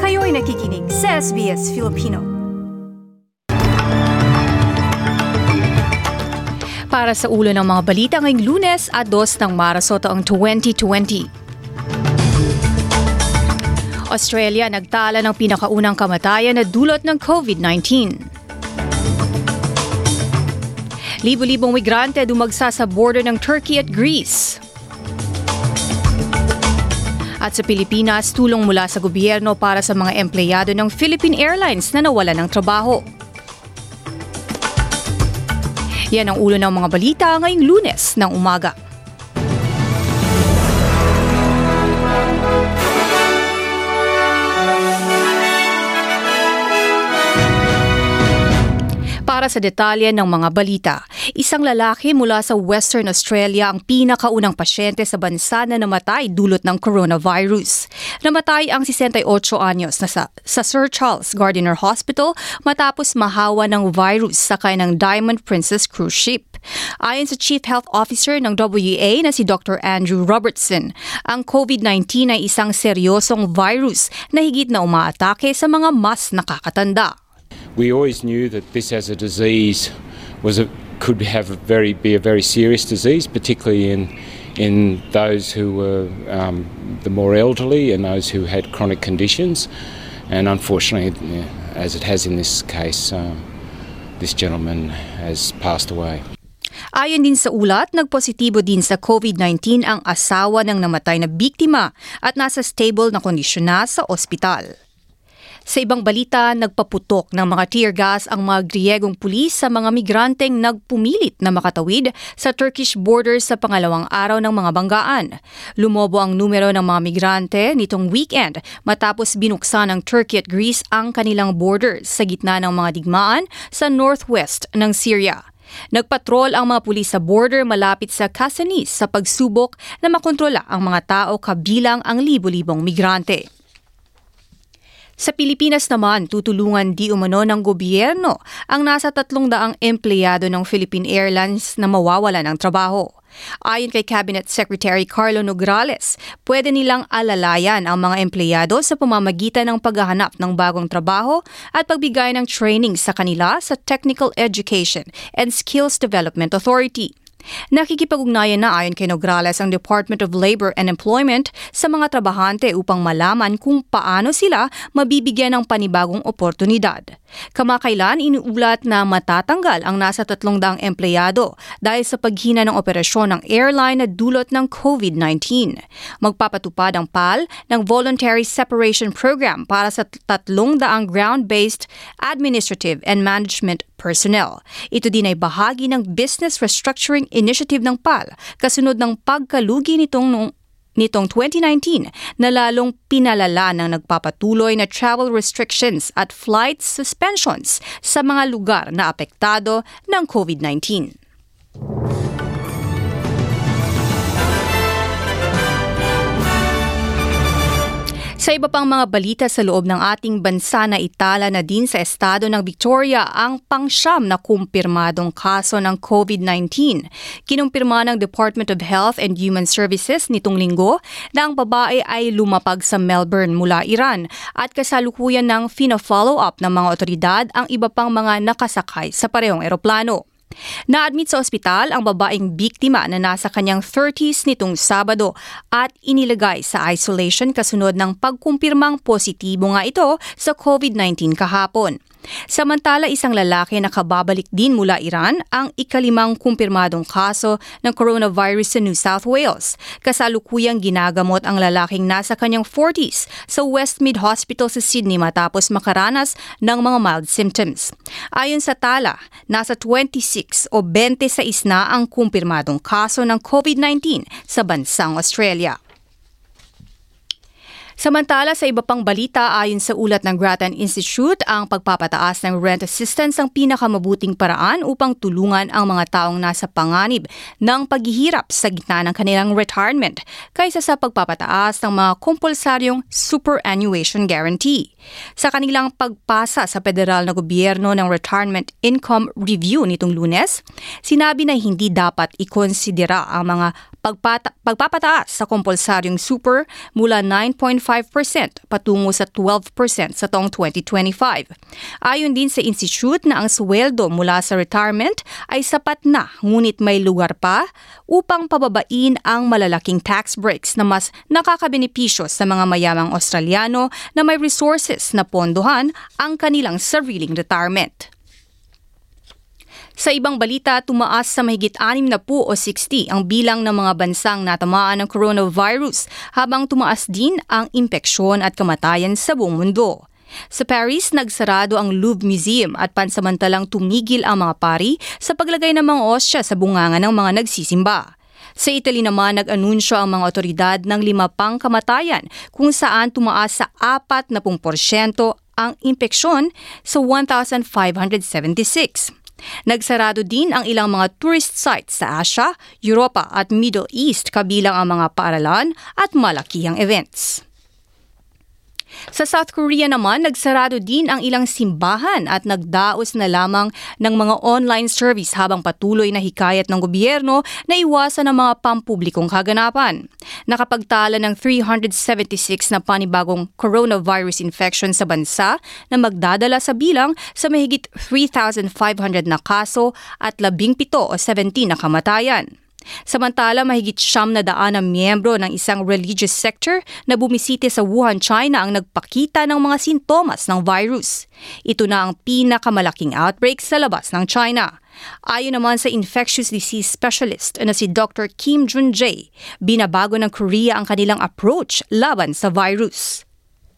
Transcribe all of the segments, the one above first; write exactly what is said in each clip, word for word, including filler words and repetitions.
Kayo'y nakikinig sa S B S Filipino. Para sa ulo ng mga balita ngayong Lunes at dos ng Marso taong twenty twenty. Australia nagtala ng pinakaunang kamatayan na dulot ng COVID nineteen. Libo-libong migrante dumagsa sa border ng Turkey at Greece. At sa Pilipinas, tulong mula sa gobyerno para sa mga empleyado ng Philippine Airlines na nawalan ng trabaho. Yan ang ulo ng mga balita ngayong Lunes ng umaga. Para sa detalye ng mga balita, isang lalaki mula sa Western Australia ang pinakaunang pasyente sa bansa na namatay dulot ng coronavirus. Namatay ang sixty-eight anyos na sa, sa Sir Charles Gardiner Hospital matapos mahawa ng virus sakay ng Diamond Princess cruise ship. Ayon sa Chief Health Officer ng W A na si Doctor Andrew Robertson, ang COVID nineteen ay isang seryosong virus na higit na umaatake sa mga mas nakakatanda. We always knew that this as a disease was a, could have a very be a very serious disease, particularly in in those who were um, the more elderly and those who had chronic conditions. And unfortunately, as it has in this case, um, this gentleman has passed away. Ayon din sa ulat, nagpositibo din sa COVID nineteen ang asawa ng namatay na biktima at nasa stable na kondisyon na sa ospital. Sa ibang balita, nagpaputok ng mga tear gas ang mga Griegong pulis sa mga migranteng nagpumilit na makatawid sa Turkish border sa pangalawang araw ng mga banggaan. Lumobo ang numero ng mga migrante nitong weekend matapos binuksan ng Turkey at Greece ang kanilang borders sa gitna ng mga digmaan sa northwest ng Syria. Nagpatrol ang mga pulis sa border malapit sa Kasanis sa pagsubok na makontrola ang mga tao kabilang ang libo-libong migrante. Sa Pilipinas naman, tutulungan di umano ng gobyerno ang nasa tatlong daang empleyado ng Philippine Airlines na mawawala ng trabaho. Ayon kay Cabinet Secretary Carlo Nograles, pwede nilang alalayan ang mga empleyado sa pamamagitan ng paghahanap ng bagong trabaho at pagbigay ng training sa kanila sa Technical Education and Skills Development Authority. Nakikipag-ugnayan na ayon kay Nograles ang Department of Labor and Employment sa mga trabahante upang malaman kung paano sila mabibigyan ng panibagong oportunidad. Kamakailan inuulat na matatanggal ang nasa tatlong daang empleyado dahil sa paghina ng operasyon ng airline na dulot ng COVID nineteen. Magpapatupad ang P A L ng Voluntary Separation Program para sa tatlong daang ground-based administrative and management personnel. Ito din ay bahagi ng Business Restructuring Initiative ng P A L kasunod ng pagkalugi nitong nung nitong twenty nineteen na lalong pinalala ng nagpapatuloy na travel restrictions at flight suspensions sa mga lugar na apektado ng COVID nineteen. Sa iba pang mga balita sa loob ng ating bansa na itala na din sa estado ng Victoria ang pangsyam na kumpirmadong kaso ng COVID nineteen. Kinumpirma ng Department of Health and Human Services nitong linggo na ang babae ay lumapag sa Melbourne mula Iran at kasalukuyan ng fina-follow up ng mga otoridad ang iba pang mga nakasakay sa parehong eroplano. Na-admit sa ospital ang babaeng biktima na nasa kanyang thirties nitong Sabado at inilagay sa isolation kasunod ng pagkumpirmang positibo nga ito sa COVID nineteen kahapon. Samantala, isang lalaki na kababalik din mula Iran ang ikalimang kumpirmadong kaso ng coronavirus sa New South Wales. Kasalukuyang ginagamot ang lalaking nasa kanyang forties sa Westmead Hospital sa Sydney matapos makaranas ng mga mild symptoms. Ayon sa tala, nasa twenty-six o twenty-six na ang kumpirmadong kaso ng COVID nineteen sa bansang Australia. Samantala, sa iba pang balita, ayon sa ulat ng Grattan Institute, ang pagpapataas ng rent assistance ang pinakamabuting paraan upang tulungan ang mga taong nasa panganib ng paghihirap sa gitna ng kanilang retirement kaysa sa pagpapataas ng mga kompulsaryong superannuation guarantee. Sa kanilang pagpasa sa federal na gobyerno ng Retirement Income Review nitong Lunes, sinabi na hindi dapat ikonsidera ang mga pagpata- pagpapataas sa kompulsaryong super mula nine point five percent patungo sa twelve percent sa taong twenty twenty-five. Ayon din sa institute na ang sweldo mula sa retirement ay sapat na ngunit may lugar pa upang pababain ang malalaking tax breaks na mas nakakabenepisyo sa mga mayamang Australiano na may resources na pondohan ang kanilang sariling retirement. Sa ibang balita, tumaas sa mahigit anim na pu o sixty ang bilang ng mga bansang natamaan ng coronavirus habang tumaas din ang impeksyon at kamatayan sa buong mundo. Sa Paris, nagsarado ang Louvre Museum at pansamantalang tumigil ang mga pari sa paglagay ng mga osya sa bunganga ng mga nagsisimba. Sa Italy naman, nag-anunsyo ang mga otoridad ng lima pang kamatayan kung saan tumaas sa four percent ang impeksyon sa one thousand five hundred seventy-six. Nagsarado din ang ilang mga tourist sites sa Asia, Europa at Middle East kabilang ang mga paaralan at malakihang events. Sa South Korea naman, nagsarado din ang ilang simbahan at nagdaos na lamang ng mga online service habang patuloy na hikayat ng gobyerno na iwasan ang mga pampublikong kaganapan. Nakapagtala ng three hundred seventy-six na panibagong coronavirus infection sa bansa na magdadala sa bilang sa mahigit three thousand five hundred na kaso at labing pito o seventeen na kamatayan. Samantala, mahigit siyam na daan na miyembro ng isang religious sector na bumisite sa Wuhan, China ang nagpakita ng mga sintomas ng virus. Ito na ang pinakamalaking outbreak sa labas ng China. Ayon naman sa infectious disease specialist na si Doctor Kim Jun-jae, binabago ng Korea ang kanilang approach laban sa virus.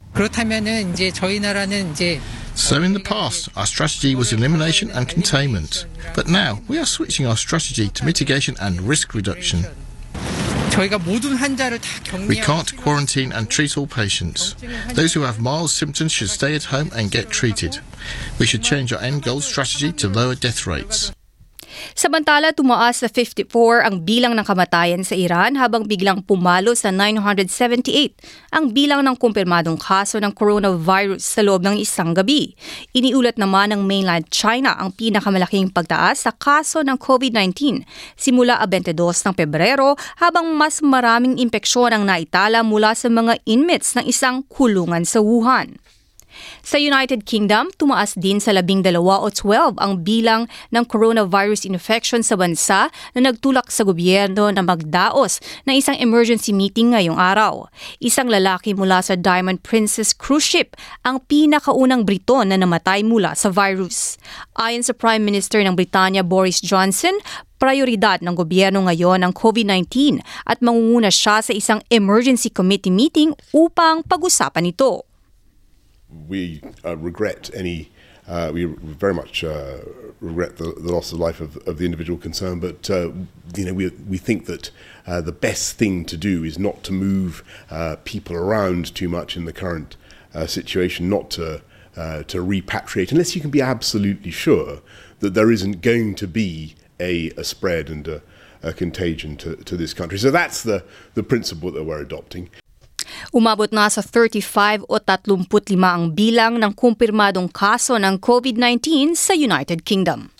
그렇다면은 이제 저희 나라는 이제 So in the past, our strategy was elimination and containment. But now, we are switching our strategy to mitigation and risk reduction. 저희가 모든 환자를 다 격리하고 We can't quarantine and treat all patients. Those who have mild symptoms should stay at home and get treated. We should change our end goal strategy to lower death rates. Samantala, tumaas sa fifty-four ang bilang ng kamatayan sa Iran habang biglang pumalo sa nine hundred seventy-eight ang bilang ng kumpirmadong kaso ng coronavirus sa loob ng isang gabi. Iniulat naman ng mainland China ang pinakamalaking pagtaas sa kaso ng COVID nineteen simula twenty-two ng Pebrero habang mas maraming impeksyon ang naitala mula sa mga inmates ng isang kulungan sa Wuhan. Sa United Kingdom, tumaas din sa labing dalawa o twelve ang bilang ng coronavirus infection sa bansa na nagtulak sa gobyerno na magdaos ng isang emergency meeting ngayong araw. Isang lalaki mula sa Diamond Princess cruise ship ang pinakaunang Briton na namatay mula sa virus. Ayon sa Prime Minister ng Britanya Boris Johnson, prioridad ng gobyerno ngayon ang COVID nineteen at mangunguna siya sa isang emergency committee meeting upang pag-usapan ito. We uh, regret any, uh, we very much uh, regret the, the loss of life of, of the individual concerned, but uh, you know we we think that uh, the best thing to do is not to move uh, people around too much in the current uh, situation, not to uh, to repatriate unless you can be absolutely sure that there isn't going to be a, a spread and a, a contagion to, to this country. So that's the the principle that we're adopting. Umabot na sa thirty-five o thirty-five ang bilang ng kumpirmadong kaso ng COVID nineteen sa United Kingdom.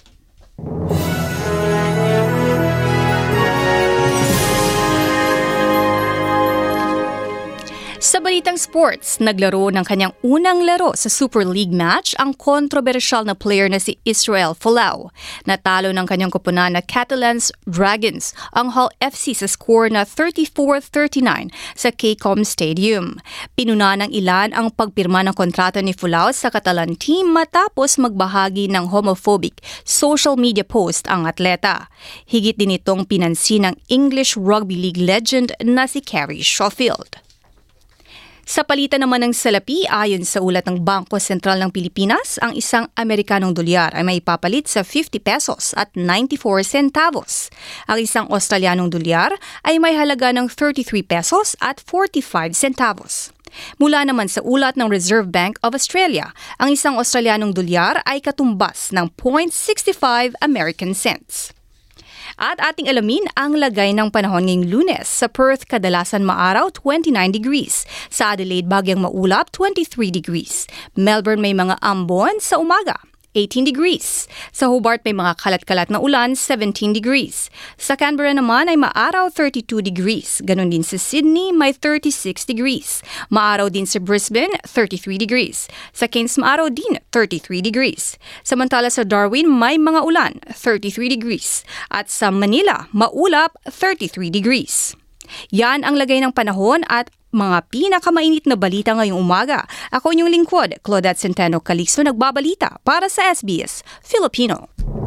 Sa balitang sports, naglaro ng kanyang unang laro sa Super League match ang kontrobersyal na player na si Israel Folau. Natalo ng kanyang koponan na Catalans Dragons ang Hull F C sa score na thirty-four thirty-nine sa K C O M Stadium. Pinuna ng ilan ang pagpirma ng kontrata ni Folau sa Catalan team matapos magbahagi ng homophobic social media post ang atleta. Higit din itong pinansin ng English Rugby League legend na si Kerry Schofield. Sa palitan naman ng salapi, ayon sa ulat ng Bangko Sentral ng Pilipinas, ang isang Amerikanong dolyar ay may papalit sa fifty pesos at ninety-four centavos. Ang isang Australianong dolyar ay may halaga ng thirty-three pesos at forty-five centavos. Mula naman sa ulat ng Reserve Bank of Australia, ang isang Australianong dolyar ay katumbas ng zero point six five American cents. At ating alamin ang lagay ng panahon ngayong Lunes. Sa Perth, kadalasan maaraw, twenty-nine degrees. Sa Adelaide, bagyang maulap, twenty-three degrees. Melbourne, may mga ambon sa umaga. eighteen degrees. Sa Hobart may mga kalat-kalat na ulan, seventeen degrees. Sa Canberra naman ay maaraw, thirty-two degrees. Ganon din sa Sydney, may thirty-six degrees. Maaraw din sa Brisbane, thirty-three degrees. Sa Cairns maaraw din, thirty-three degrees. Samantala sa Darwin may mga ulan, thirty-three degrees. At sa Manila, maulap, thirty-three degrees. Yan ang lagay ng panahon at mga pinakamainit na balita ngayong umaga. Ako inyong lingkod, Claudette Centeno Calixto, nagbabalita para sa S B S Filipino.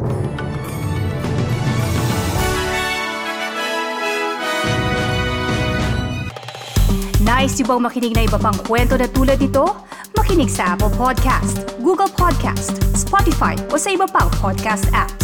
Nice yung bang makinig na iba pang kwento na tulad ito? Makinig sa Apple Podcast, Google Podcast, Spotify o sa iba pang podcast apps.